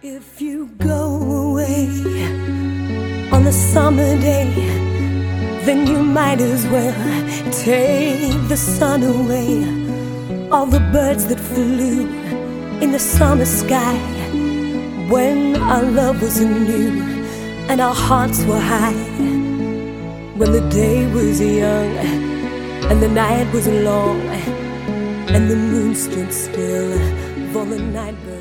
If you go away on the summer day, then you might as well take the sun away. All the birds that flew in the summer sky, when our love was new and our hearts were high, when the day was young and the night was long and the moon stood still for the night.